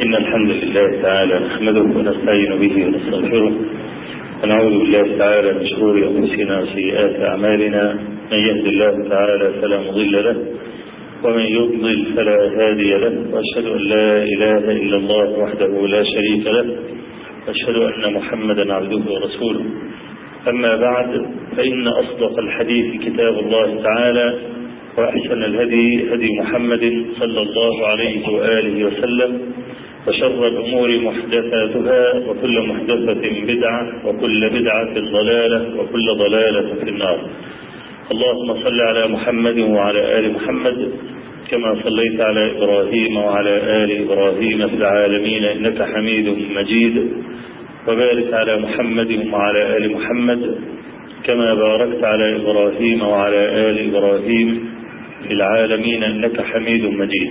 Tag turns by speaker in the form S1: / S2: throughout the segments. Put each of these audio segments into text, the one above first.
S1: إن الحمد لله تعالى نحمده ونستعين به ونستغفره ونعوذ بالله تعالى من شرور أنفسنا وسيئات أعمالنا. من يهد الله تعالى فلا مضل له ومن يضلل فلا هادي له، وأشهد أن لا إله إلا الله وحده لا شريك له، وأشهد أن محمدا عبده ورسوله. أما بعد، فإن أصدق الحديث كتاب الله تعالى، وأحسن الهدي هدي محمد صلى الله عليه وآله وسلم، وشر الأمور محدثاتها، وكل محدثة بدعة، وكل بدعة ضلالة، وكل ضلالة في النار. اللهم صل على محمد وعلى آل محمد كما صليت على إبراهيم وعلى آل إبراهيم في العالمين إنك حميد مجيد، وبارك على محمد وعلى آل محمد كما باركت على إبراهيم وعلى آل إبراهيم في العالمين إنك حميد مجيد.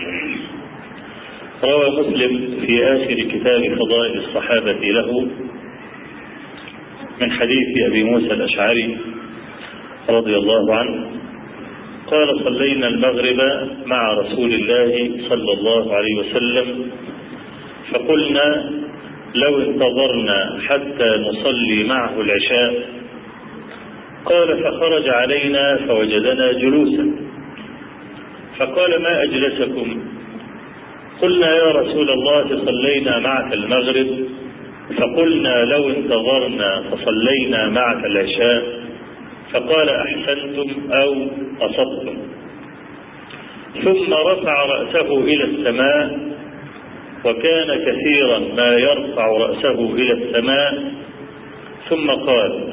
S1: روى مسلم في آخر كتاب فضائل الصحابة له من حديث أبي موسى الأشعري رضي الله عنه قال: صلينا المغرب مع رسول الله صلى الله عليه وسلم، فقلنا لو انتظرنا حتى نصلي معه العشاء. قال: فخرج علينا فوجدنا جلوسا، فقال: ما أجلسكم؟ قلنا: يا رسول الله صلينا معك المغرب، فقلنا لو انتظرنا فصلينا معك العشاء. فقال: أحسنتم أو أصبتم. ثم رفع رأسه إلى السماء، وكان كثيرا ما يرفع رأسه إلى السماء، ثم قال: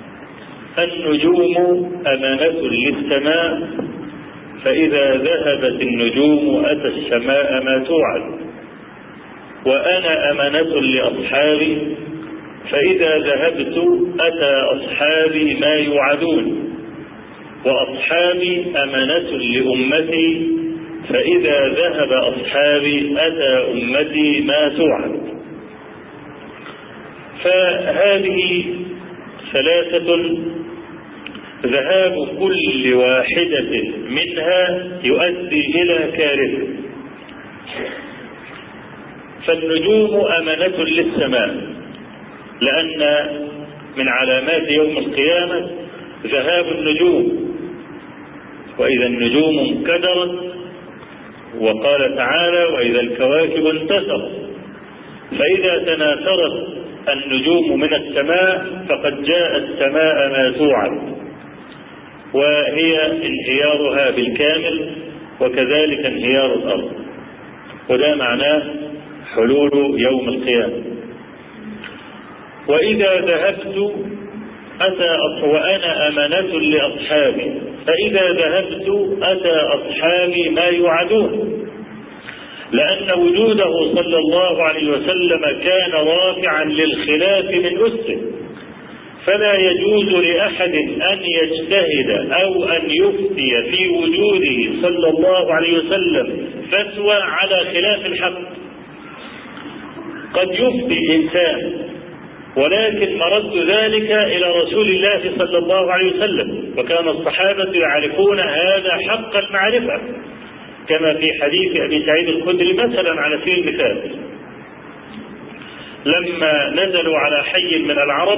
S1: النجوم أمانة للسماء، فإذا ذهبت النجوم أتى السماء ما توعد، وأنا أمانة لأصحابي، فإذا ذهبت أتى أصحابي ما يوعدون، وأصحابي أمانة لأمتي، فإذا ذهب أصحابي أتى أمتي ما توعد. فهذه ثلاثة ذهاب كل واحدة منها يؤدي إلى كارثة. فالنجوم أمانة للسماء، لأن من علامات يوم القيامة ذهاب النجوم، وإذا النجوم انكدرت، وقال تعالى: وإذا الكواكب انتثرت. فإذا تناثرت النجوم من السماء فقد جاء السماء ما توعد، وهي انهيارها بالكامل، وكذلك انهيار الأرض، وده معناه حلول يوم القيامة. وإذا ذهبت أتى وأنا أمانة لأصحابي، فإذا ذهبت أتى أصحابي ما يوعدون، لأن وجوده صلى الله عليه وسلم كان رافعا للخلاف من أسه، فلا يجوز لأحد أن يجتهد أو أن يفتي في وجوده صلى الله عليه وسلم فتوى على خلاف الحق. قد يفتي الإنسان، ولكن مرد ذلك إلى رسول الله صلى الله عليه وسلم، وكان الصحابة يعرفون هذا حق المعرفة، كما في حديث أبي سعيد الخدري مثلا على سبيل المثال، لما نزلوا على حي من العرب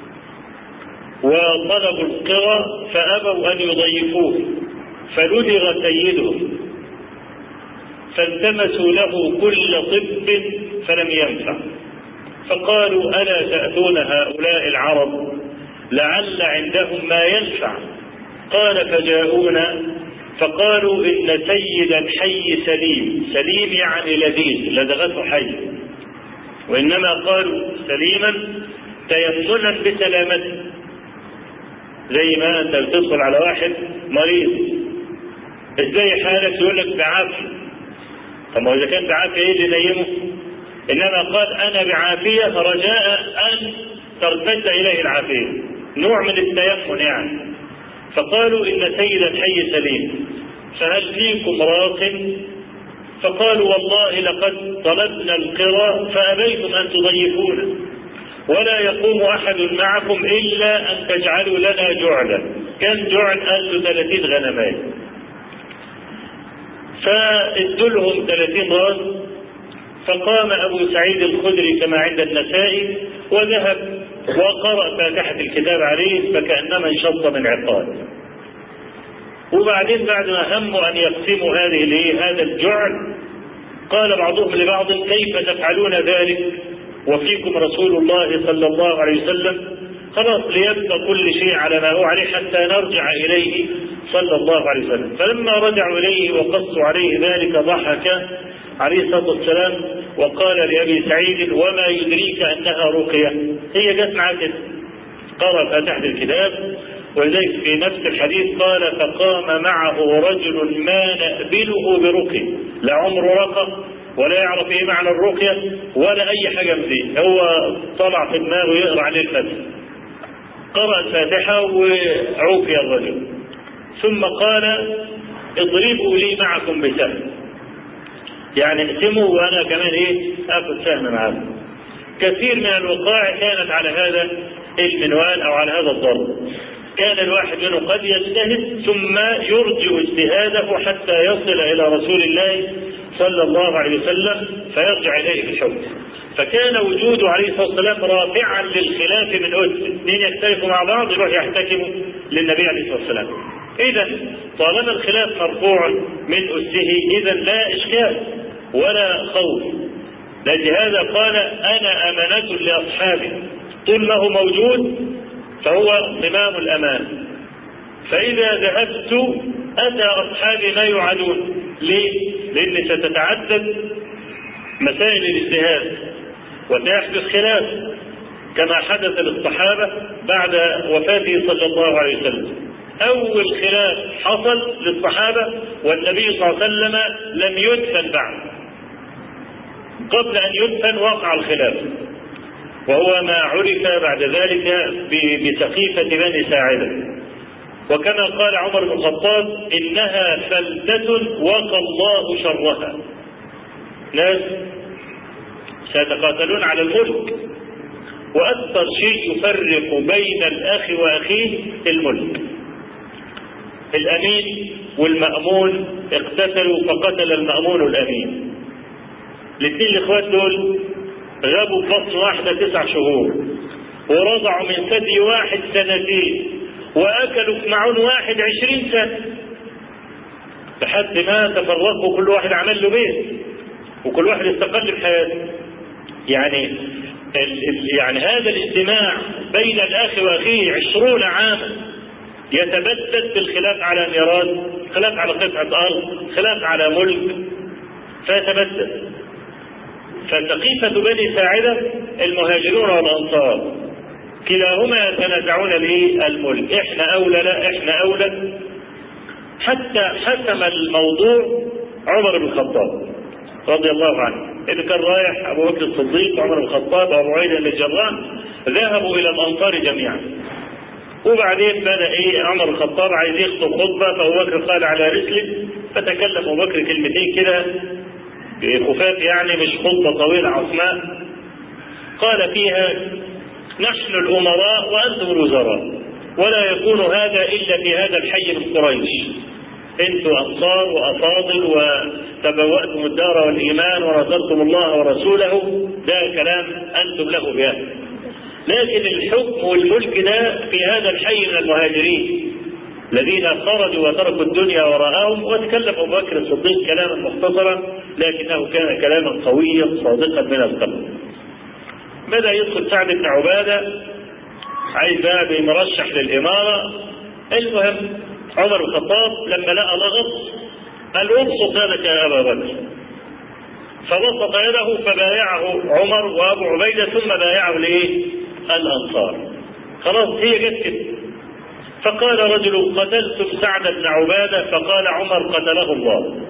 S1: وطلبوا القرى فأبوا أن يضيفوه، فلدغ سيدهم، فالتمسوا له كل طب فلم ينفع، فقالوا: ألا تأتون هؤلاء العرب لعل عندهم ما ينفع؟ قال: فجاءونا فقالوا: إن سيد الحي سليم. سليم يعني لذيذ، لدغته حي، وإنما قالوا سليما تيمنا بسلامته، زي ما أنت بتدخل على واحد مريض: ازاي حالك؟ يقول لك بعافية. طب إذا كان بعافية ايه اللي نيمه؟ إنما قال: أنا بعافية رجاء أن ترتد إليه العافية، نوع من التيمم يعني. فقالوا: إن سيد الحي سليم، فهل فيكم راق؟ فقالوا: والله لقد طلبنا القرى فأبيتم أن تضيفونا، ولا يقوم أحد معكم إلا أن تجعلوا لنا جعلا. كان جعل؟ قال له 30 غنمات. فادوا لهم 30 راس فقام أبو سعيد الخدري كما عند النسائي وذهب وقرأ فاتحة الكتاب عليه فكأنما انشط من عقال. وبعدين بعد ما هموا أن يقسموا هذا الجعل قال بعضهم لبعض كيف تفعلون ذلك وفيكم رسول الله صلى الله عليه وسلم؟ خلاص ليبقى كل شيء على ما هو عليه حتى نرجع إليه صلى الله عليه وسلم. فلما رجعوا إليه وقصوا عليه ذلك ضحك عليه الصلاة والسلام وقال لأبي سعيد وما يدريك أنها رقية؟ هي جت معك قرأ فاتحة الكتاب. ولذلك في نفس الحديث قال فقام معه رجل ما نأبله برقية، لا عمره رقى ولا يعرف ايه معنى الرقية ولا اي حاجة من دي، هو طلع في دماغه يقرأ عليه الفتح. قرأ الفاتحة وعوفي الرجل ثم قال اضربوا لي معكم بسهم، يعني اقسموا وانا كمان اخذ سهم معكم. كثير من الوقائع كانت على هذا المنوال او على هذا الضرب. كان الواحد منه قد يجتهد ثم يرجع اجتهاده حتى يصل الى رسول الله صلى الله عليه وسلم فيرجع اليه في الحكم. فكان وجوده عليه الصلاه والسلام رافعا للخلاف من أسس، اثنين يختلفوا مع بعض يروح يحتكموا للنبي عليه الصلاه والسلام. اذا طالما الخلاف مرفوع من أسه اذا لا اشكال ولا خوف. لهذا قال انا امانه لاصحابي، طول ما هو موجود فهو ضمام الأمان، فإذا ذهبت أتى أصحابي ما يعادون. ليه؟ لأن ستتعدد مسائل الاجتهاد وسيحدث خلاف كما حدث للصحابة بعد وفاته صلى الله عليه وسلم. أول خلاف حصل للصحابة والنبي صلى الله عليه وسلم لم يدفن بعد، قبل أن يدفن وقع الخلاف، وهو ما عرف بعد ذلك بسقيفة بني ساعدة. وكما قال عمر بن الخطاب إنها فلتة وقى الله شرها، ناس سيتقاتلون على الملك، وأكثر شيء يفرق بين الأخ وأخيه الملك. الأمين والمأمون اقتتلوا فقتل المأمون الأمين، الاثنين الإخوات دول غابوا فصل واحدة 9 شهور ورضعوا من ثدي واحد 2 سنين وأكلوا في معون واحد 20 سنة لحد ما تفرقوا كل واحد عمل له بيت وكل واحد استقل بحياته. يعني هذا الاجتماع بين الأخ وأخيه 20 عاما يتبدد بالخلاف على ميراث، خلاف على قطعة أرض، خلاف على ملك، فيتبدد. فسقيفة بني ساعدة المهاجرون والأنصار كلاهما يتنازعون بالملك، احنا أولى لا احنا أولى، حتى حسم الموضوع عمر بن الخطاب رضي الله عنه. اللي كان رايح أبو بكر الصديق عمر بن الخطاب وأبو عبيدة بن الجراح ذهبوا إلى الأنصار جميعا. وبعدين بدأ عمر بن الخطاب عايز يخطب خطبة، فأبو بكر قال على رسله، فتكلم أبو بكر كلمتين كده خفاف، يعني مش خطبة طويلة عثمان، قال فيها نحن الأمراء وأنتم الوزراء، ولا يكون هذا إلا في هذا الحي من قريش، انتم أنصار وأفاضل وتبوأتم الدار والإيمان ونصرتم الله ورسوله، ده كلام أنتم له بأهل، لكن الحكم والملك ده في هذا الحي من المهاجرين الذين خرجوا وتركوا الدنيا وراءهم. وتكلم أبو بكر الصديق كلاما مختصرا لكنه كان كلاما قويا صادقا من القلب. بدأ يدخل سعد بن عبادة عايز بقى مرشح للإمارة. المهم عمر بن الخطاب لما لقى لغط قال ابسط يدك يا أبا بكر، فبسط يده فبايعه عمر وأبو عبيدة ثم بايعه الأنصار. خلاص هي جت كده. فقال رجل قتلتم سعد بن عبادة، فقال عمر قتله الله.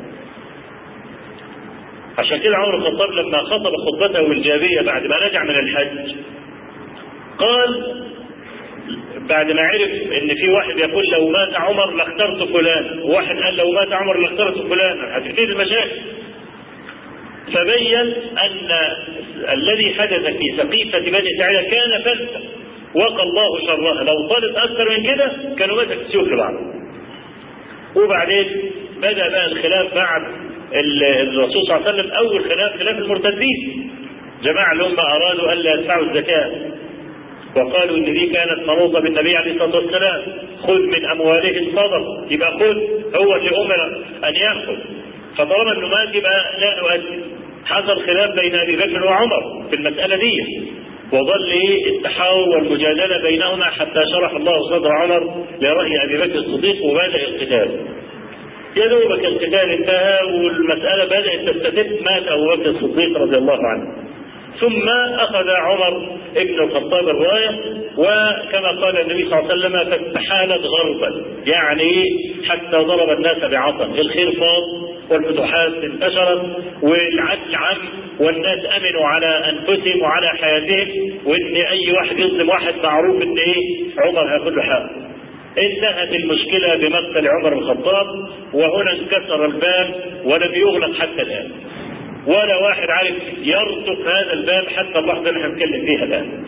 S1: عشان كده عمر بن الخطاب لما خطب خطبته الجابية بعد ما رجع من الحج قال بعد ما عرف ان في واحد يقول لو مات عمر لاخترت فلان، وواحد قال لو مات عمر لاخترت فلان، هتبتدي المشاكل. فبين ان الذي حدث في سقيفة بني ساعدة كان فلسفة وقى الله شرها، لو طالت اكثر من كده كانوا مسك السيوف لبعض. وبعدين بدأ بقى الخلاف بعد الرسول صلى الله عليه وسلم أول خلاف المرتدين، جماعة اللي هم أرادوا ألا يدفعوا الزكاة وقالوا إن دي كانت منوطة بالنبي عليه الصلاة والسلام، خذ من أموالهم صدقة، يبقى خذ، هو اللي أمر أن يأخذ، فطالما إنه مات يبقى لا نؤدي. حصل خلاف بين أبي بكر وعمر في المسألة دي، وظل التحاور والمجادلة بينهما حتى شرح الله صدر عمر لرأي أبي بكر الصديق وبدأ القتال. يا دوبك القتال انتهى والمسألة بدأت تستتب، مات أبو بكر الصديق رضي الله عنه. ثم أخذ عمر ابن الخطاب الراية، وكما قال النبي صلى الله عليه وسلم فاستحالت غربا، يعني حتى ضرب الناس بعصا، الخير فاض والفتوحات انتشرت والعدل عم والناس امنوا على انفسهم وعلى حياتهم، وان اي واحد يظلم واحد معروف ان عمر هياخد له حقه. انتهت المشكلة بمقتل عمر بن الخطاب، وهنا انكسر الباب ولم يغلق حتى الآن، ولا واحد عارف يرتق هذا الباب حتى اللحظة اللي هنتكلم فيها الآن.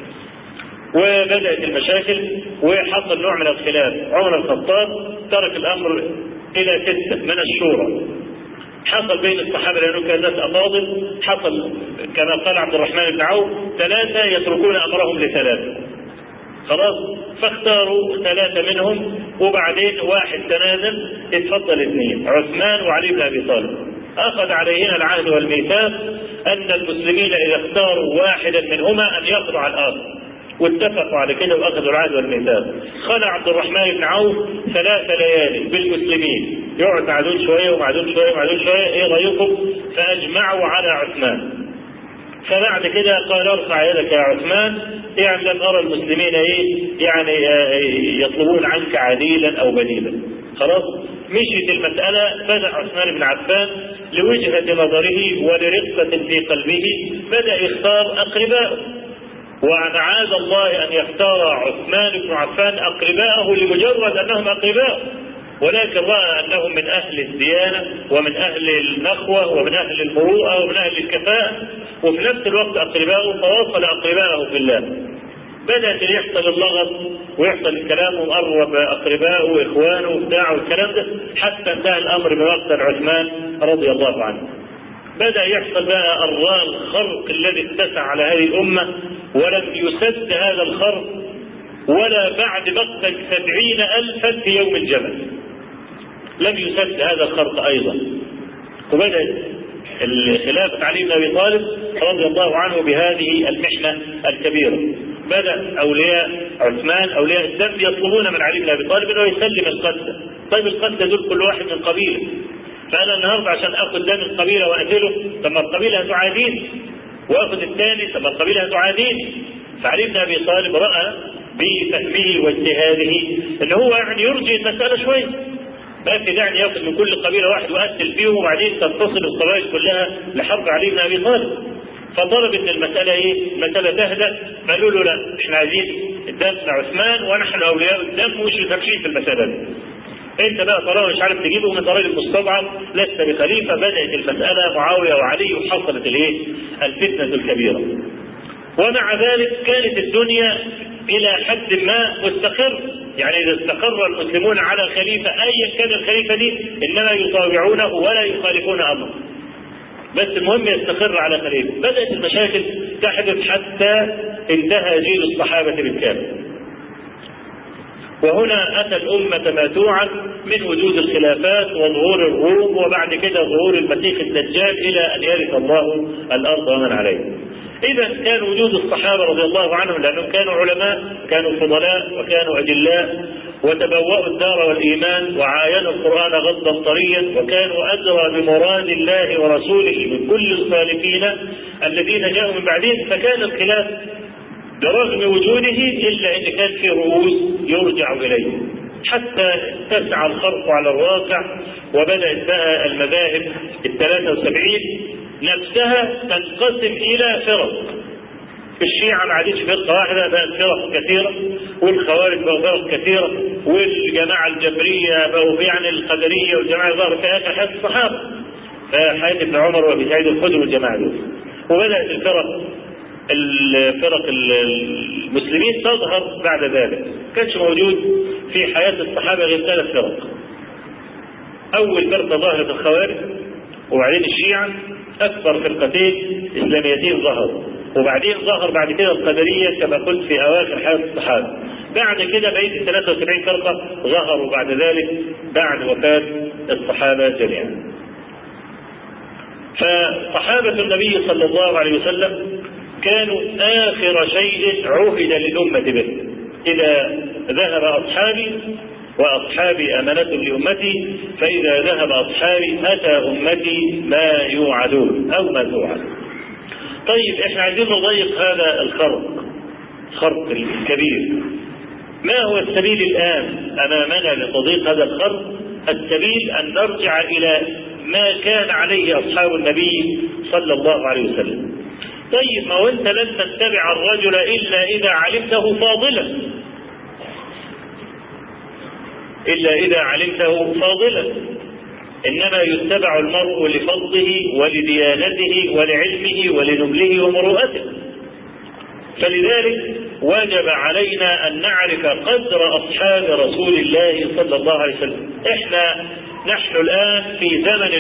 S1: وبدأت المشاكل وحصل نوع من الخلاف. عمر بن الخطاب ترك الأمر إلى 6 من الشورى، حصل بين الصحابة لأنه كان ناس أفاضل، حصل كما قال عبد الرحمن بن عوف 3 يتركون أمرهم ل3، خلاص فاختاروا 3 منهم، وبعدين واحد تنازل، اتفضل 2، عثمان وعلي بن أبي طالب. أخذ عليهما العهد والميثاق أن المسلمين إذا اختاروا واحدا منهما أن يخضع الآخر، واتفقوا على كده وأخذوا العهد والميثاق. خلع عبد الرحمن بن عوف 3 ليالي بالمسلمين، يقعد مع دول شوية ومع دول شوية ومع دول شوية، إيه رأيكم؟ فأجمعوا على عثمان. فبعد كده قال ارفع يدك يا عثمان، يعني لم أرى المسلمين يعني يطلبون عنك عديلا أو بديلا. خلاص مشيت المسألة. بدأ عثمان بن عفان لوجهة نظره ولرقة في قلبه بدأ يختار أقرباءه، ومعاذ الله أن يختار عثمان بن عفان أقرباءه لمجرد أنهم أقرباء، ولكن رأى أنهم من أهل الديانة ومن أهل النخوة ومن أهل المروءة ومن أهل الكفاءة، وفي نفس الوقت أقرباءه، فوصل أقرباءه في الله. بدأت يحصل اللغط ويحصل الكلام ومقرب أقرباءه وإخوانه وبتاعه والكلام ده، حتى انتهى الأمر بمقتل عثمان رضي الله عنه. بدأ يحصل بقى الخرق الذي اتسع على هذه الأمة، ولم يسد هذا الخرق ولا بعد مقتل 70,000 في يوم الجمل لم يسد هذا الخرق أيضا. وبدأت الخلافة علي بن أبي طالب رضي الله عنه بهذه المحنة الكبيرة. بدأ أولياء عثمان أولياء الدم يطلبون من علي بن أبي طالب أنه يسلم القتلى. طيب القتلى دول كل واحد من قبيلة، فأنا النهارده عشان آخذ دم القبيلة وأقتله، طب ما القبيلة هتعاديني، وآخذ الثاني طب ما القبيلة هتعاديني. فعلي بن أبي طالب رأى بفهمه واجتهاده ان هو يعني يرجي المسألة شوية، ما في داعي ياخذ من كل قبيلة واحد ويقتل فيهم وبعدين تتصل القبائل كلها لحرب علي بن أبي طالب. فطلب ان المسألة مسألة تهدأ، فقالوا له لا احنا عايزين الدم لعثمان ونحن اولياء الدم ومش متمشين في المسألة دي. انت بقى طالما مش عارف تجيبه من طريق المستضعف لست بخليفة. بدأت المسألة معاوية وعلي وحصلت الفتنة الكبيرة. ومع ذلك كانت الدنيا إلى حد ما مستقر، يعني إذا استقر المسلمون على خليفة أيا كان الخليفة دي إنما يطاوعونه ولا يخالفون أمره، بس المهم يستقر على خليفة. بدأت المشاكل تحدث حتى انتهى جيل الصحابة بالكامل. وهنا أتى الأمة ماتوعا من وجود الخلافات وظهور الروم وبعد كده ظهور المسيح الدجال إلى أن يرث الله الأرض ومن عليها. إذا كان وجود الصحابة رضي الله عنهم لأنهم كانوا علماء، كانوا فضلاء وكانوا أجلاء، وتبوأوا الدار والإيمان وعاينوا القرآن غضا طريا، وكانوا أدرى بمراد الله ورسوله من كل الخالفين الذين جاءوا من بعدهم. فكان الخلاف برغم وجوده إلا أن كان في رؤوس يرجع إليه حتى اتسع الخرق على الواقع. وبدأت بقى المذاهب 73 نفسها تنقسم إلى فرق. الشيعة ما عادش فرقة واحدة، بقت فرق كثيرة، والخوارج بقوا فرق كثيرة، والجماعة الجبرية بقوا يعني القدرية، والجماعة ظهر في آخر حياة الصحابة حياة ابن عمر وابي سعيد الخدري والجماعة دول. وبدأت الفرق المسلمين تظهر بعد ذلك. كانش موجود في حياة الصحابة غير 3 فرق. أول فرقة ظهرت الخوارج، وبعدين الشيعة أكبر فرقتين إسلاميتين ظهروا، وبعدين ظهر بعد كده القدرية كما قلت في أواخر حياة الصحابة. بعد كده بقية 73 فرقة ظهروا بعد ذلك بعد وفاة الصحابة جميعا. فصحابة النبي صلى الله عليه وسلم كانوا آخر شيء عهد للأمة به. إذا ذهب أصحابي وأصحابي أمانة لأمتي، فإذا ذهب أصحابي أتى أمتي ما يوعدون أو ما توعد. طيب احنا عايزين نضيق هذا الخرق الكبير. ما هو السبيل الآن أمامنا لتضييق هذا الخرق؟ السبيل أن نرجع إلى ما كان عليه أصحاب النبي صلى الله عليه وسلم. طيب ما هو أنت لن تتبع الرجل إلا إذا علمته فاضلا، إنما يتبع المرء لفضله ولديانته ولعلمه ولنبله ومروءته. فلذلك وجب علينا أن نعرف قدر أصحاب رسول الله صلى الله عليه وسلم. نحن الآن في زمن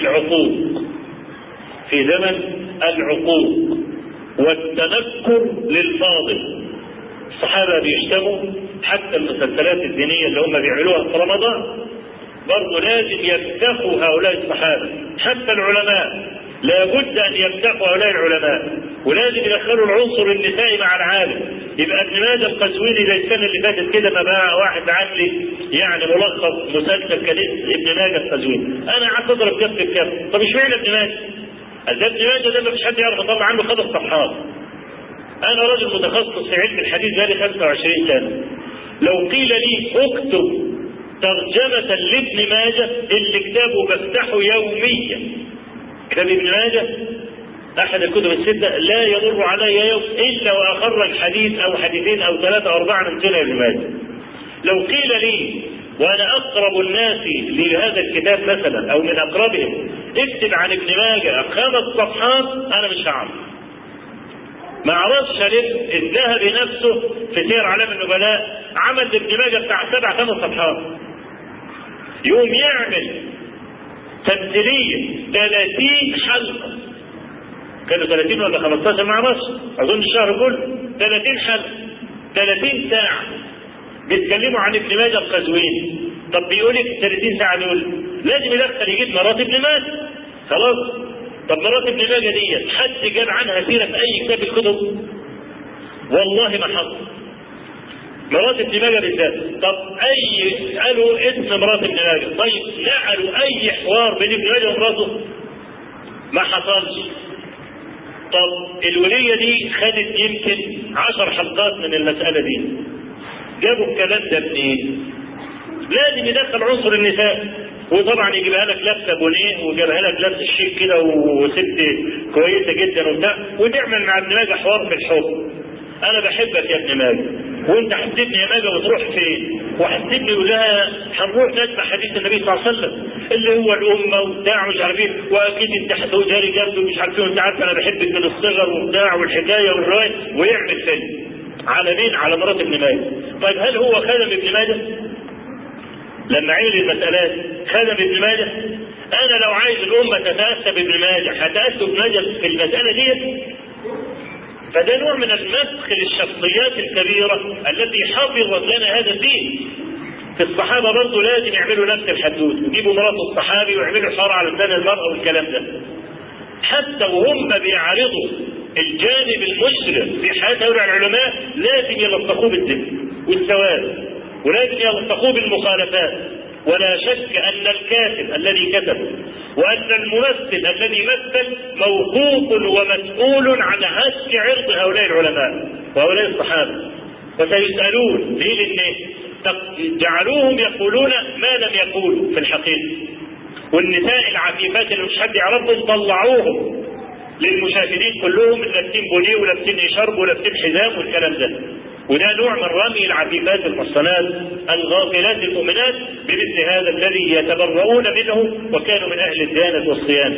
S1: العقوق والتنكر للفاضل. الصحابة بيشتموا، حتى المسلسلات الدينية اللي هم بيعملوها في رمضان برضه لازم يفتخوا هؤلاء الصحابة. حتى العلماء لابد أن يفتخوا هؤلاء العلماء، ولازم يدخلوا العنصر النسائي مع العالم. يبقى ابن ماجه القزويني زي السنة اللي فاتت كده ما بقى واحد عامل لي يعني ملخص مسلسل كان ابن ماجه القزويني، أنا قعدت أضرب كف بكف. طب اشمعنى ابن ماجه؟ ابن ماجه ده ما فيش حد يعرف يطلع عنه 5 صفحات. أنا راجل متخصص في علم الحديث بقالي 25 سنة. لو قيل لي اكتب ترجمة لابن ماجه اللي كتابه بفتحه يوميا، كتاب ابن ماجه أحد الكتب الستة لا يمر علي يوم إلا وأخرج حديث أو حديثين أو 3 أو 4 من سنة ابن ماجه. لو قيل لي وأنا أقرب الناس لهذا الكتاب مثلا أو من أقربهم اكتب عن ابن ماجه 5 صفحات، أنا مش هعرف. ما عرفش ليه الذهبي نفسه في سير أعلام النبلاء عمل لابن ماجه بتاع 7-8 صفحات. يوم يعمل تمثيلية 30 حلقة، كانوا 30 ولا 15 ما عرفش، أظن الشهر كله 30 حلقة 30 ساعة بيتكلموا عن ابن ماجه القزويني. طب بيقول لك 30 ساعة دول لازم يدخل يجيب مرات ابن ماجه، خلاص. طب مرات ابن ماجه دي حد جاب عنها سيرة في أي كتاب الكتب؟ والله ما حصل. مرات ابن ماجه بالذات، طب قالوا اسم مرات ابن ماجه، طيب نقلوا أي حوار بين ابن ماجه ومراته؟ ما حصلش. طب الولية دي خدت يمكن 10 حلقات من المسألة دي، جابوا الكلام ده منين؟ لازم يدخل عنصر النساء، وطبعا يجيبها لك لابسه بونيه ويجيبها لك لابسه شيك كده وست كويسه جدا وبتاع، وتعمل مع ابن ماجه حوار في الحب. انا بحبك يا ابن ماجه، وانت حسيتني يا ماجه وتروح فين؟ وحسيتني يقول لها هنروح نسمع حديث النبي صلى الله عليه وسلم اللي هو الامه وبتاع مش عارفين، واكيد انت هتقولها لي جنبي ومش عارفين، وانت عارف انا بحبك من الصغر وبتاع والحكايه والروايه، ويعمل فيلم على مين؟ على مرات ابن ماجه. طيب هل هو خدم ابن ماجه؟ لما عيل المسألات خدم ابن ماجه؟ أنا لو عايز الأمة تتأسى بابن ماجه هتأسى ابن ماجه في المسألة دي؟ فده نوع من المسخ للشخصيات الكبيرة التي حفظت لنا هذا الدين. في الصحابة برضه لازم يعملوا نفس الحدود، يجيبوا مرات الصحابي ويعملوا حوار على لسان المرأة والكلام ده. حتى وهم بيعرضوا الجانب المشرف في حياة هؤلاء العلماء لازم يلطخوه بالذم والسواد، ولكن يلتقوا بالمخالفات. ولا شك أن الكاتب الذي كتب وأن الممثل الذي مثل موقوف ومسؤول عن هتك عرض هؤلاء العلماء وهؤلاء الصحابة، وسيسألون ليه؟ لأن جعلوهم يقولون ما لم يقولوا في الحقيقة. والنساء العفيفات اللي مش حد يعرفهم طلعوهم للمشاهدين كلهم لابسين بونيه ولابسين إشارب ولابسين حزام والكلام ده. وده نوع من رمي العفيفات المحصنات الغافلات المؤمنات بمثل هذا الذي يتبرؤون منه وكانوا من أهل الديانة والصيانة.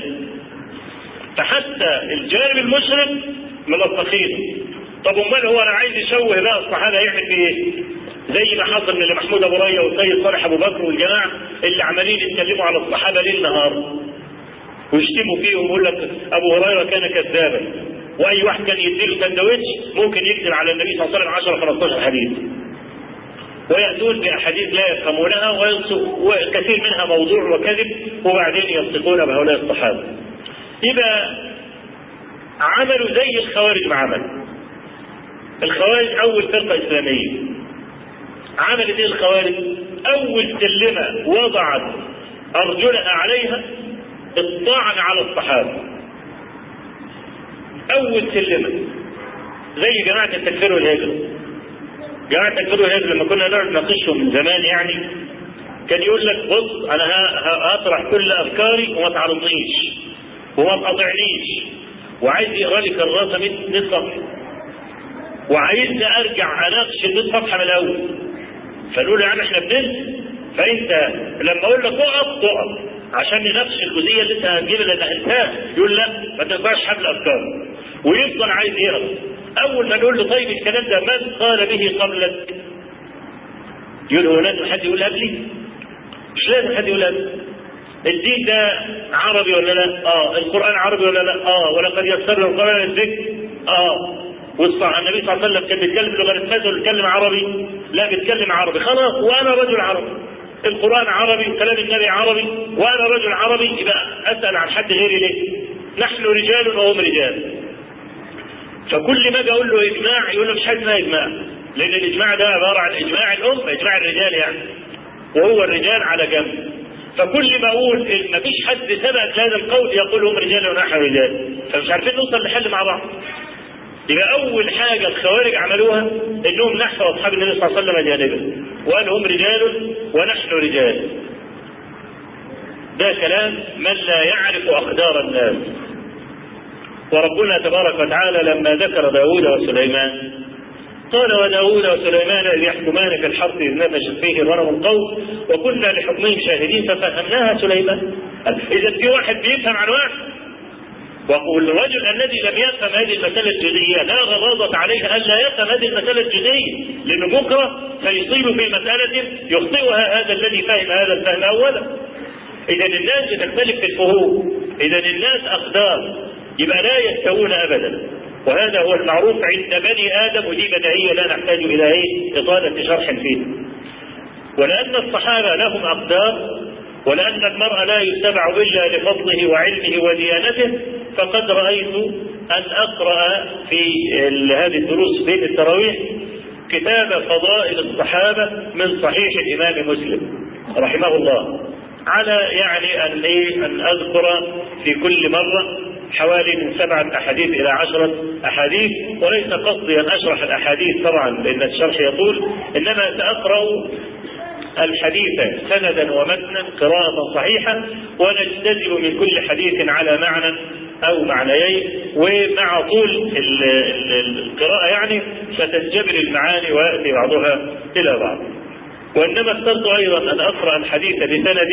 S1: فحتى الجانب المشرك ملطخين. طب امال هو انا عايز يشوه بقى الصحابه يعمل فيه ايه؟ زي ما حصل من محمود ابو ريا والسيد صالح ابو بكر والجماعه اللي عمالين يتكلموا على الصحابه ليل نهار، ويشتموا فيهم ويقول لك ابو هريره كان كذابا، واي واحد كان يديله سندوتش ممكن يكذب على النبي صلى الله عليه وسلم 10 15 حديث، ويأتون بأحاديث لا يفهمونها وكثير منها موضوع وكذب، وبعدين يصدقون بهؤلاء الصحابة. يبقى عملوا زي الخوارج ما عملوا. الخوارج أول فرقة إسلامية عملت إيه الخوارج؟ أول سلمة وضعت أرجلها عليها الطعن على الصحابة. أول سلمة زي جماعة التكفير والهجرة. جماعة التكفير والهجرة لما كنا نقعد نناقشهم من زمان يعني كان يقول لك بص أنا هطرح كل أفكاري وما تعرضنيش وما تقاطعنيش، وعايز يقرا لي كراسة 100 صفحة، وعايزني أرجع أناقش ال 100 صفحة من الأول. فنقول له يعني إحنا بننسى، فأنت لما أقول لك تقف عشان نناقش الجزئية اللي أنت هتجيبها اللي نقلتها، يقول لا ما تنفعش حبل أفكار، ويفضل عايز يقرا. أول ما نقول له طيب الكلام ده من قال به قبلك؟ يقول هو لازم حد يقول قبلي؟ مش لازم حد يقول قبلي. الدين ده عربي ولا لا؟ القرآن عربي ولا لا؟ ولقد يسرنا القرآن للذكر. والصحابة النبي صلى الله عليه وسلم كان بيتكلم بلغة الناس ولا بيتكلم عربي؟ لا بيتكلم عربي. خلاص وأنا رجل عربي، القرآن عربي، كلام النبي عربي، وأنا رجل عربي، يبقى أسأل عن حد غيري ليه؟ نحن رجال وهم رجال. فكل ما اجي اقول له اجماع يقول له مش حاجه اسمها اجماع، لان الاجماع ده عباره عن اجماع الامه، اجماع الرجال يعني، وهو الرجال على جنب. فكل ما اقول ان مفيش حد ثبت هذا القول يقول هم رجال ونحن رجال، فمش عارفين نوصل لحل مع بعض. يبقى اول حاجه الخوارج عملوها انهم نحوا اصحاب النبي صلى الله عليه وسلم جانبا وقالوا هم رجال ونحن رجال. ده كلام من لا يعرف اقدار الناس. وربنا تبارك وتعالى لما ذكر داود وسليمان قال وداود وسليمان إذ يحكمان في الحرث إذ نفشت فيه غنم القوم وكنا لحكمهم شاهدين ففهمناها سليمان. إذا في واحد بيفهم عن واحد، والرجل الذي لم يفهم هذه المسألة الجزئية لا غضاضة عليه ألا يفهم هذه المسألة الجزئية، لأنه بكرة سيصيب في مسألة يخطئها هذا الذي فهم هذا الفهم أولا. إذا الناس بتختلف في الفهوم، إذا الناس أقدار، يبقى لا يستوون أبدا، وهذا هو المعروف عند بني آدم، ودي بديهية لا نحتاج إلى إطالة شرح فيه. ولأن الصحابة لهم أقدار، ولأن المرء لا يتبع إلا لفضله وعلمه وديانته، فقد رأيت أن أقرأ في هذه الدروس بين التراويح كتاب فضائل الصحابة من صحيح الإمام مسلم رحمه الله، على يعني أن أذكر في كل مرة حوالي من 7 أحاديث إلى 10 أحاديث، وليس قصدي أن أشرح الأحاديث طبعا لأن الشرح يطول، إنما سأقرأ الحديث سندا ومتنا قراءة صحيحة، ونجتزم من كل حديث على معنى أو معنيين، ومع طول القراءة يعني ستنجبر المعاني ويأتي بعضها إلى بعض. وإنما اخترت أيضا أن أقرأ الحديث بسنده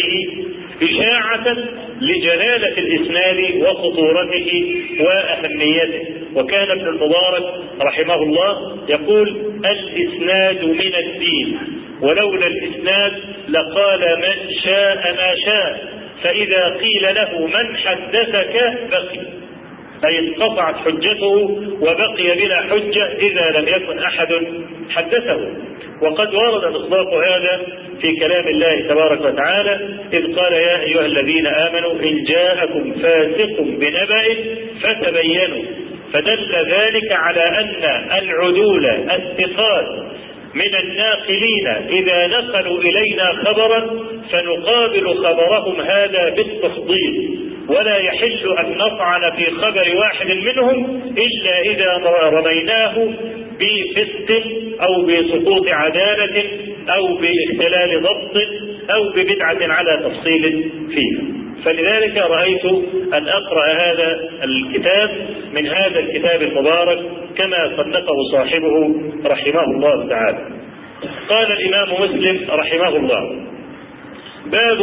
S1: إشاعة لجلالة الإسناد وخطورته وأهميته. وكان ابن المبارك رحمه الله يقول الإسناد من الدين، ولولا الإسناد لقال من شاء ما شاء، فإذا قيل له من حدثك بقي، أي انقطعت حجته وبقي بلا حجة إذا لم يكن أحد حدثه. وقد ورد مصداق هذا في كلام الله تبارك وتعالى إذ قال يا أيها الذين آمنوا إن جاءكم فاسق بنبأ فتبينوا، فدل ذلك على أن العدول الثقات من الناقلين إذا نقلوا إلينا خبرا فنقابل خبرهم هذا بالتفضيل، ولا يحل أن نطعن في خبر واحد منهم إلا إذا رميناه بفسق أو بسقوط عدالة أو باختلال ضبط أو ببدعة على تفصيل فيه. فلذلك رأيت أن أقرأ هذا الكتاب من هذا الكتاب المبارك كما صنفه صاحبه رحمه الله تعالى. قال الإمام مسلم رحمه الله باب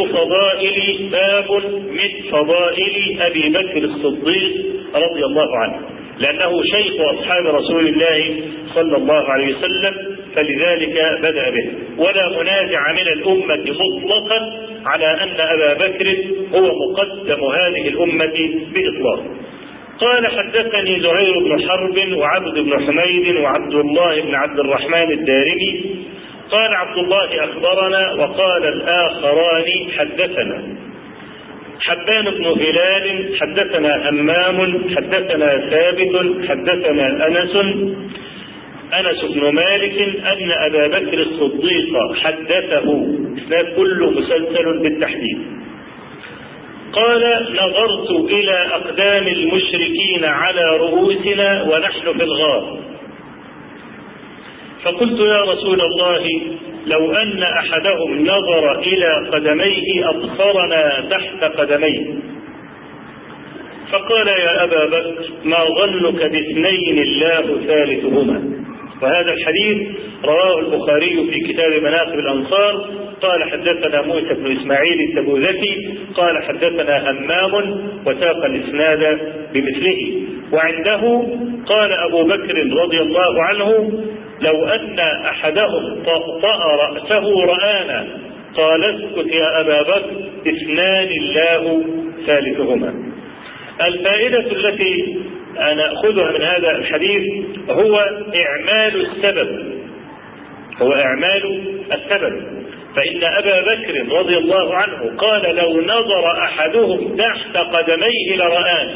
S1: من فضائل أبي بكر الصديق رضي الله عنه، لأنه شيخ أصحاب رسول الله صلى الله عليه وسلم، فلذلك بدأ به. ولا منازع من الأمة مطلقا على أن أبا بكر هو مقدم هذه الأمة بإطلاق. قال حدثني زهير بن حرب وعبد بن حميد وعبد الله بن عبد الرحمن الدارمي قال عبد الله أخبرنا وقال الآخران حدثنا حبان بن هلال حدثنا همام حدثنا ثابت حدثنا أنس بن مالك أن أبا بكر الصديق حدثه، إسناد كله مسلسل بالتحديد. قال نظرت إلى أقدام المشركين على رؤوسنا ونحن في الغار، فقلت يا رسول الله لو أن أحدهم نظر إلى قدميه أبصرنا تحت قدميه. فقال يا أبا بكر ما ظنك باثنين الله ثالثهما. وهذا الحديث رواه البخاري في كتاب مناقب الأنصار. قال حدثنا موسى بن إسماعيل التبوذكي قال حدثنا همام وساق الإسناد بمثله. وعنده قال أبو بكر رضي الله عنه لو أن أحدهم طأطأ رأسه رآنا. قال اسكت يا أبا بكر اثنان الله ثالثهما. الفائدة التي نأخذها من هذا الحديث هو إعمال السبب. فإن أبا بكر رضي الله عنه قال لو نظر أحدهم تحت قدميه لرآنا،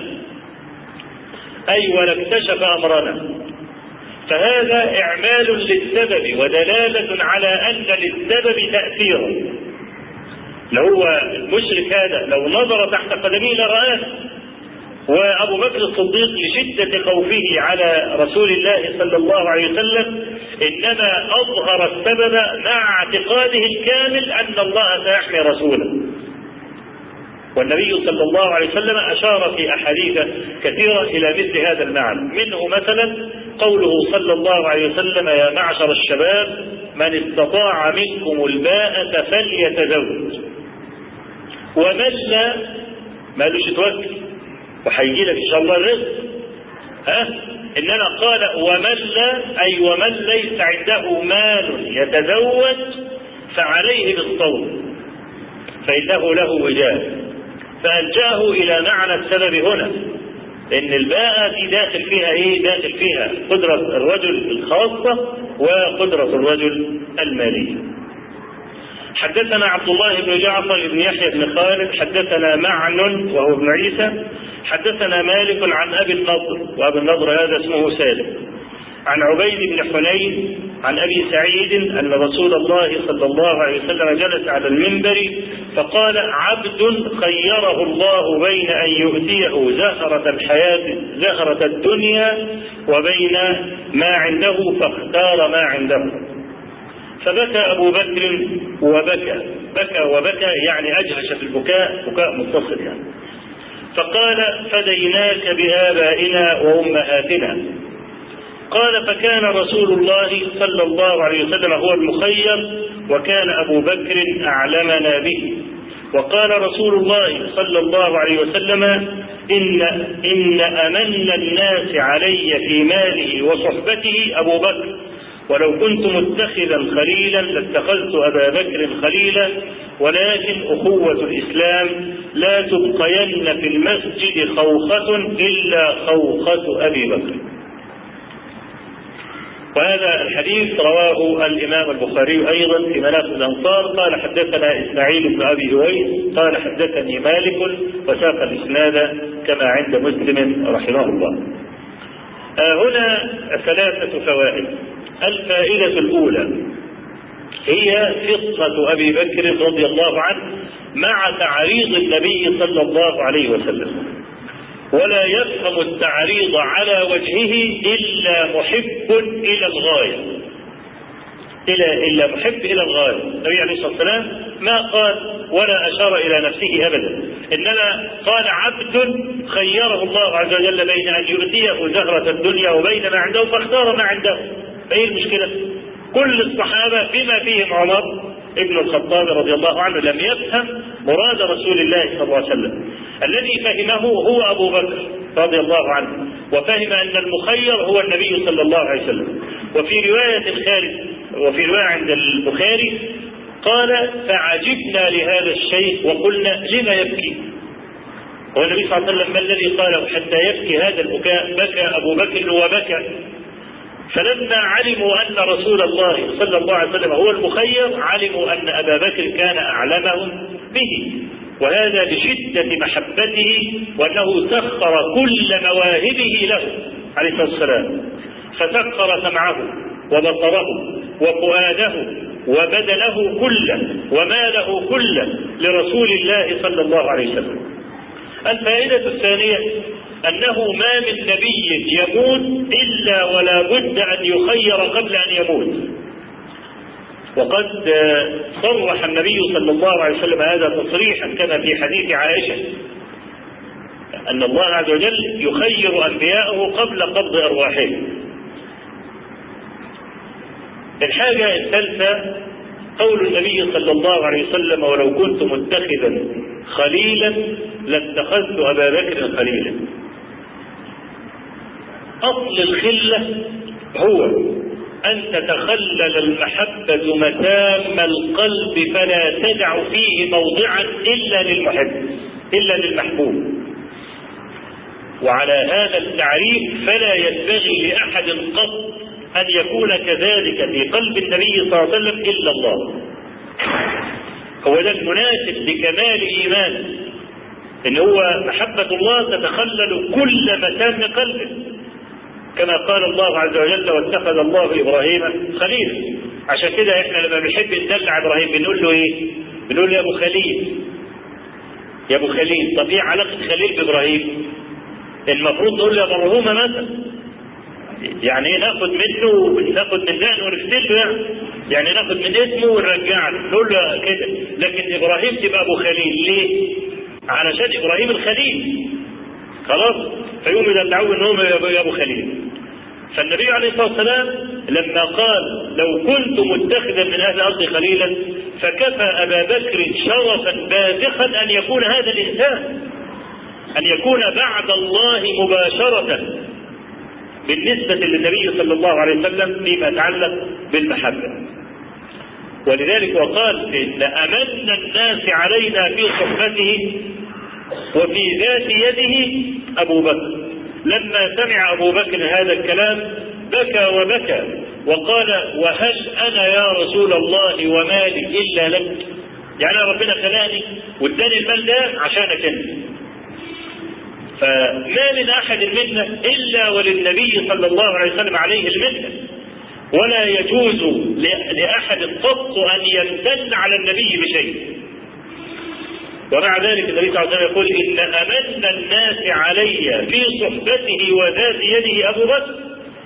S1: أي ولاكتشف أمرنا. فهذا إعمال للسبب ودلالة على أن للسبب تأثيرا. لو المشرك هذا لو نظر تحت قدميه لرآنا، وأبو بكر الصديق لشدة خوفه على رسول الله صلى الله عليه وسلم إنما أظهر السبب مع اعتقاده الكامل أن الله سيحمي رسوله. والنبي صلى الله عليه وسلم أشار في أحاديث كثيرة إلى مثل هذا المعنى، منه مثلا قوله صلى الله عليه وسلم يا معشر الشباب من استطاع منكم الباءة فليتزوج، ومن لا مالوش يتوكل وهيجي لك ان شاء الله الرزق. انما قال ومن لا، اي ومن ليس عنده مال يتزوج فعليه بالصوم فانه له وجاء. فألجأه الى معنى السبب هنا، لان الباءة دي داخل فيها ايه؟ داخل فيها قدرة الرجل الخاصة وقدرة الرجل المالية. حدثنا عبد الله بن جعفر بن يحيى بن خالد حدثنا معن وهو ابن عيسى حدثنا مالك عن أبي النضر، وأبي النضر هذا اسمه سالم، عن عبيد بن حنين عن أبي سعيد أن رسول الله صلى الله عليه وسلم جلس على المنبر فقال عبد خيره الله بين أن يؤتيه زهرة الدنيا وبين ما عنده فاختار ما عنده. فبكى أبو بكر وبكى يعني أجهش في البكاء، بكاء متصل يعني. فقال فديناك بآبائنا وأمهاتنا. قال فكان رسول الله صلى الله عليه وسلم هو المخير وكان أبو بكر أعلمنا به. وقال رسول الله صلى الله عليه وسلم إن أمن الناس علي في ماله وصحبته أبو بكر، ولو كنت متخذا خليلا لاتخذت أبا بكر خليلا، ولكن أخوة الإسلام لا تبقين في المسجد خوخة إلا خوخة أبي بكر. وهذا الحديث رواه الإمام البخاري أيضا في مناقب الأنصار. قال حدثنا إسماعيل بن أبي أويس قال حدثني مالك وساق الإسناد كما عند مسلم رحمه الله. هنا ثلاثة فوائد. الفائدة الأولى هي قصة أبي بكر رضي الله عنه مع تعريض النبي صلى الله عليه وسلم، ولا يفهم التعريض على وجهه إلا محب إلى الغاية، إلا محب إلى الغاية. النبي عليه الصلاة والسلام ما قال ولا أشار إلى نفسه أبدا، إنما قال عبد خيره الله عز وجل بين أن يؤتيه زهرة الدنيا وبين ما عنده فاختار ما عنده. فإيه المشكلة؟ كل الصحابة بما فيهم عمر ابن الخطاب رضي الله عنه لم يفهم مراد رسول الله صلى الله عليه وسلم. الذي فهمه هو أبو بكر رضي الله عنه، وفهم أن المخير هو النبي صلى الله عليه وسلم. وفي رواية عند البخاري قال فعجبنا لهذا الشيخ وقلنا لما يبكي؟ والنبي صلى الله عليه وسلم ما الذي قاله حتى يبكي هذا البكاء؟ بكى أبو بكر وبكى. فلما علموا أن رسول الله صلى الله عليه وسلم هو المخير علموا أن أبا بكر كان أعلمهم به، وهذا لشدة محبته وأنه سخر كل مواهبه له عليه الصلاة والسلام، فسخر سمعه وبصره وفؤاده وبدنه كله وماله كله لرسول الله صلى الله عليه وسلم. الفائدة الثانية أنه ما من نبي يموت إلا ولا بد أن يخير قبل أن يموت. وقد صرح النبي صلى الله عليه وسلم هذا تصريحا كما في حديث عائشة أن الله عز وجل يخير أنبياءه قبل قبض أرواحهم. الحاجة الثالثة قول النبي صلى الله عليه وسلم ولو كنت متخذا خليلا لاتخذت أبا بكر خليلا. أصل الخلة هو أن تتخلل المحبة مسام القلب فلا تدع فيه موضعا إلا للمحب إلا للمحبوب. وعلى هذا التعريف فلا ينبغي لأحد قط أن يكون كذلك في قلب النبي صلى الله عليه وسلم إلا الله. هو ده المناسب لكمال إيمانه، إن هو محبة الله تتخلل كل مسام قلبه، كما قال الله عز وجل واتخذ الله إبراهيم خليلا. عشان كده إحنا لما بنحب ندلع إبراهيم بنقول له إيه؟ بنقول له يا أبو خليل، يا أبو خليل. طب إيه علاقة خليل بإبراهيم؟ المفروض نقول له يا مرهومة مثلا، يعني ايه ناخد منه وناخد من دقنه ونغسله، يعني ناخد من اسمه ونرجع له نقول له كده. لكن ابراهيم تبقى ابو خليل ليه؟ علشان ابراهيم الخليل خلاص، فيقوم يدعوه ان هو يا ابو خليل. فالنبي عليه الصلاه والسلام لما قال لو كنت متخذا من اهل الارض خليلا فكفى ابا بكر شرفا باذخا ان يكون هذا الانسان، ان يكون بعد الله مباشره بالنسبة للنبي صلى الله عليه وسلم فيما يتعلق بالمحبة. ولذلك وقال إن أمن الناس علينا في صحبته وفي ذات يده أبو بكر. لما سمع أبو بكر هذا الكلام بكى وبكى وقال وهل أنا يا رسول الله ومالي إلا لك؟ يعني ربنا خلاني واداني المال ده عشانك انت. فما من أحد منا إلا وللنبي صلى الله عليه وسلم عليه المنة، ولا يجوز لأحد قط أن يمتن على النبي بشيء. ومع ذلك النبي صلى الله عليه وسلم يقول إن أمن الناس علي في صحبته وذات يده أبو بكر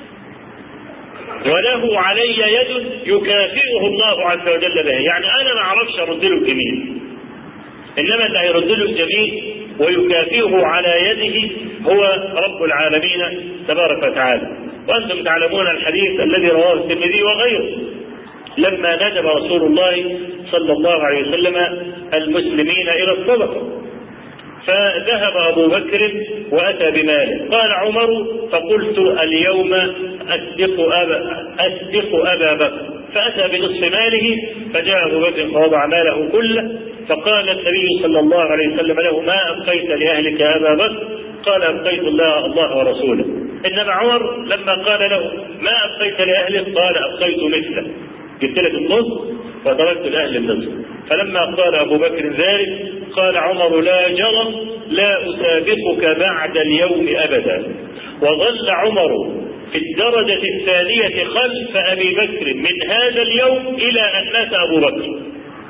S1: وله علي يد يكافئه الله عز وجل بها. يعني أنا ما أعرفش أرد له الجميل، إنما اللي هيرد له الجميل ويكافئه على يده هو رب العالمين تبارك وتعالى. وأنتم تعلمون الحديث الذي رواه الترمذي وغيره لما ندب رسول الله صلى الله عليه وسلم المسلمين إلى الصدقة، فذهب أبو بكر وأتى بماله. قال عمر فقلت اليوم أصدق أبا بكر، فأتى بنصف ماله، فجاء أبو بكر فوضع ماله كله، فقال النبي صلى الله عليه وسلم له ما أبقيت لأهلك يا أبا بكر؟ قال أبقيت الله ورسوله. إنما عمر لما قال له ما أبقيت لأهلك؟ قال أبقيت مثله، جبت لك النصف وتركت الأهل النصف. فلما قال أبو بكر ذلك قال عمر لا جرم لا أسابقك بعد اليوم أبدا. وظل عمر في الدرجة الثانية خلف أبي بكر من هذا اليوم إلى أن مات أبو بكر،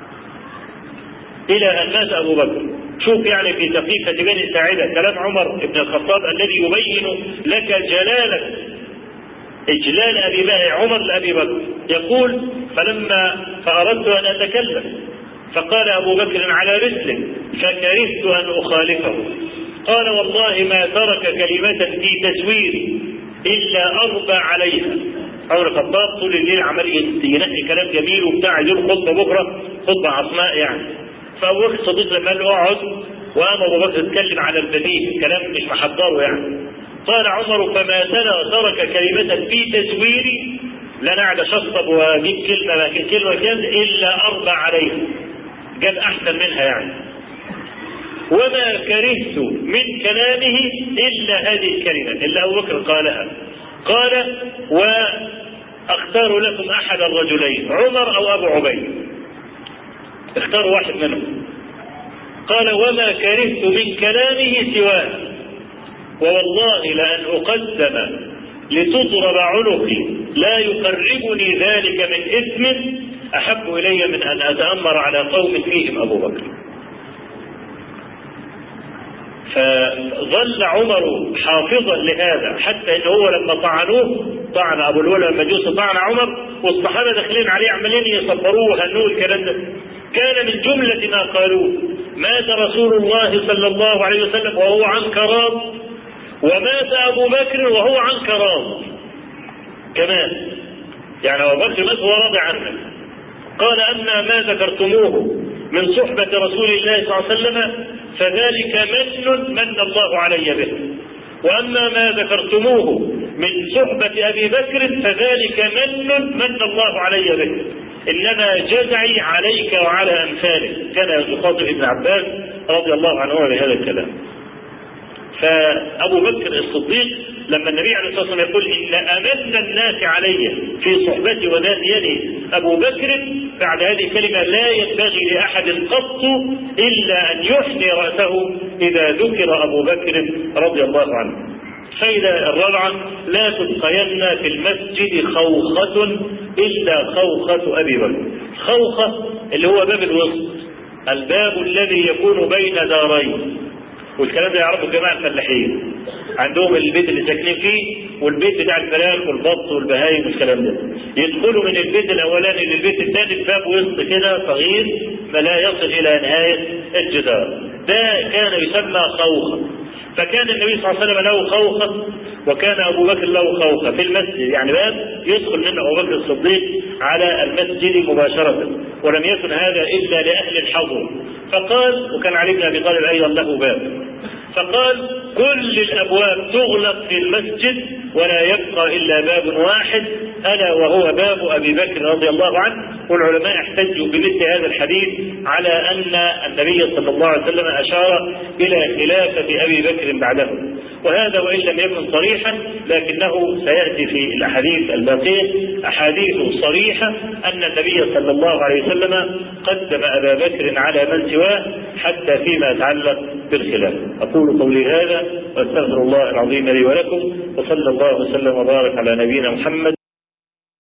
S1: إلى أن مات أبو بكر. شوف يعني في سقيفة بني ساعدة كلام عمر بن الخطاب الذي يبين لك جلالة إجلال أبي بكر عمر لأبي بكر. يقول فأردت أن أتكلم فقال أبو بكر على رسله فكرهت أن أخالفه. قال والله ما ترك كلمة في تزويري إلا أربى عليها. عمر الخطاب طول الليل عمال ينقي كلام جميل وبتاع، يقول خطبة بكرة خطبة عصماء يعني. فأبو بكر الصديق لما قال له اقعد وقام أبو بكر اتكلم على البديهة كلام مش محضره يعني. قال عمر فما ترك كلمة في تزويري لا انا قاعد اشطب واجيب كلمه لكن كلمه كذا الا اربع عليها، جاب احسن منها يعني. وما كرهت من كلامه الا هذه الكلمه اللي ابو بكر قالها، قال: واختار لكم احد الرجلين، عمر او ابو عبيد، اختاروا واحد منهم. قال: وما كرهت من كلامه سواه، ووالله لأن أقدم لتضرب عنقي لا يقربني ذلك من إثم أحب إلي من أن أتأمر على قوم فيهم أبو بكر. فظل عمر حافظا لهذا، حتى إنه هو لما طعنوه، طعن أبو الولى المجوسي، طعن عمر والصحابة داخلين عليه عمالين يصبروه وهنوه الكلام ده، كان من جملة ما قالوه: مات رسول الله صلى الله عليه وسلم وهو عن كرام، ومات أبو بكر وهو عن كرام كمان، يعني أبو بكر مات وهو راضي عنه. قال: أما ما ذكرتموه من صحبة رسول الله صلى الله عليه وسلم فذلك من الله علي به، وأما ما ذكرتموه من صحبة أبي بكر فذلك من الله علي به، إنما جزعي عليك وعلى أمثالك. كان يخاطب ابن عباس رضي الله عنه بهذا الكلام. فأبو بكر الصديق لما النبي عليه الصلاة والسلام يقول: إن أمن الناس علي في صحبتي وذات يدي أبو بكر، بعد هذه الكلمة لا ينبغي لأحد قط إلا أن يحني رأسه إذا ذكر أبو بكر رضي الله عنه. فإذا الرابعة: لا تبقين في المسجد خوخة إلا خوخة أبي بكر. خوخة اللي هو باب الوسط، الباب الذي يكون بين دارين، والكلام ده يعرفه الجماعة الفلاحين، عندهم البيت اللي ساكنين فيه والبيت بتاع الفراخ والبط والبهايم والكلام ده، يدخلوا من البيت الاولاني للبيت الثاني بباب وسط كده صغير ما لا يصل الى نهاية الجدار، ده كان يسمى خوخة. فكان النبي صلى الله عليه وسلم له خوخة، وكان ابو بكر له خوخة في المسجد، يعني باب يدخل منه ابو بكر الصديق على المسجد مباشرة، ولم يكن هذا الا لاهل الحضر. فقال، وكان علي بن ابي طالب ايضا له باب، فقال: كل الابواب تغلق في المسجد ولا يبقى الا باب واحد، الا وهو باب ابي بكر رضي الله عنه. والعلماء احتجوا بمثل هذا الحديث على ان النبي صلى الله عليه وسلم اشار الى خلافه ابي بكر بعده، وهذا وان لم يكن صريحا لكنه سياتي في الاحاديث الباقيه احاديث صريحه ان النبي صلى الله عليه وسلم قدم ابا بكر على من سواه حتى فيما يتعلق بالخلافه. اقول قولي هذا واستغفر الله العظيم لي ولكم، وصلى الله وسلم وبارك على نبينا محمد